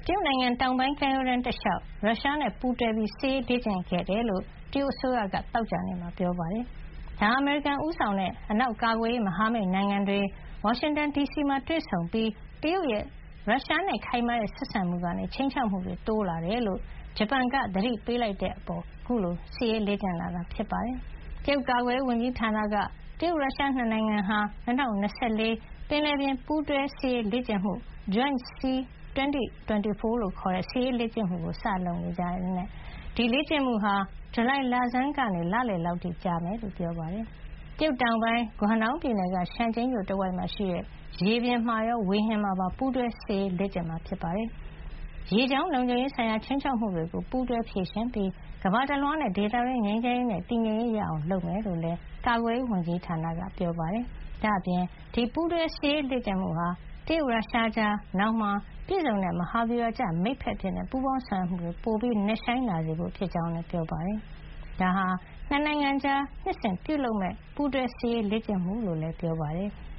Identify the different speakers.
Speaker 1: တရုတ်နိုင်ငံတောင်ပိုင်းကမ်းရိုးတန်းတလျှောက်ရုရှားနဲ့ပူးတွဲပြီးစစ်ရေးလေ့ကျင့်ခဲ့တယ်လို့တရုတ်အစိုးရကသောကြာနေ့မှာပြောပါတယ်။ဒါဟာအမေရိကန်ဦးဆောင်တဲ့အနောက်ကာကွယ်ရေးမဟာမိတ်နိုင်ငံတွေဝါရှင်တန်ဒီစီမှာတွေ့ဆုံပြီးတရုတ်ရဲ့ရုရှားနဲ့ခိုင်မာတဲ့ဆက်ဆံမှုကနေခြိမ်းခြောက်မှုတွေတိုးလာတယ်လို့ဂျပန်ကသတိပေးလိုက်တဲ့အပေါ်အခုလိုစစ်ရေးလေ့ကျင့်လာတာဖြစ်ပါတယ်။တရုတ်ကာကွယ်ရေးဝန်ကြီးဌာနကတရုတ်ရုရှားနှစ်နိုင်ငံဟာ2024ပင်လယ်ပြင်ပူးတွဲစစ်ရေးလေ့ကျင့်မှု Joint Sea 2024 လို့ခေါ်တဲ့စစ်ရေးလေ့ကျင့်မှုကိုစလုပ်နေကြတဲ့ဒီလေ့ကျင့်မှုဟာဇူလိုင်လဆန်းကနေလလယ်လောက်ထိကြာမယ်လို့ပြောပါတယ်။တရုတ်တောင်ပိုင်းဂွမ်ဒေါင်းပြည်နယ်ကရှန်ကျိန်းမြို့တဝိုက်မှာရှိတဲ့ရေပြင်မှာရောဝေဟင်မှာပါပူးတွဲစစ်ရေးလေ့ကျင့်မှာဖြစ်ပါတယ်။ရေကြောင်းလုံခြုံရေးဆိုင်ရာခြိမ်းခြောက်မှုတွေကိုပူးတွဲဖြေရှင်းပြီးကမ္ဘာတလွှားနဲ့ဒေသတွင်းငြိမ်းချမ်းရေးနဲ့တည်ငြိမ်ရေးရအောင်လုပ်မယ်လို့လည်းကာကွယ်ရေးဝန်ကြီးဌာနကပြောပါတယ်။ဒါ့အပြင်ဒီပူးတွဲစစ်ရေးလေ့ကျင့်မှုဟာတရုတ်ရုရှားကြားနောက်မှာပြည့်စုံတဲ့မဟာဗျူဟာကျမိတ်ဖက်အဖြစ်ပူးပေါင်းဆောင်ရွက်မှုတွေပိုပြီးနက်ရှိုင်းလာစေဖို့ဖြစ်ကြောင်းလည်းပြောပါတယ်။ဒါဟာနှစ်နိုင်ငံကြားနှစ်စဉ်ပြုလုပ်မဲ့ပူးတွဲစစ်ရေးလေ့ကျင့်မှုလို့လည်းပြောပါတယ်။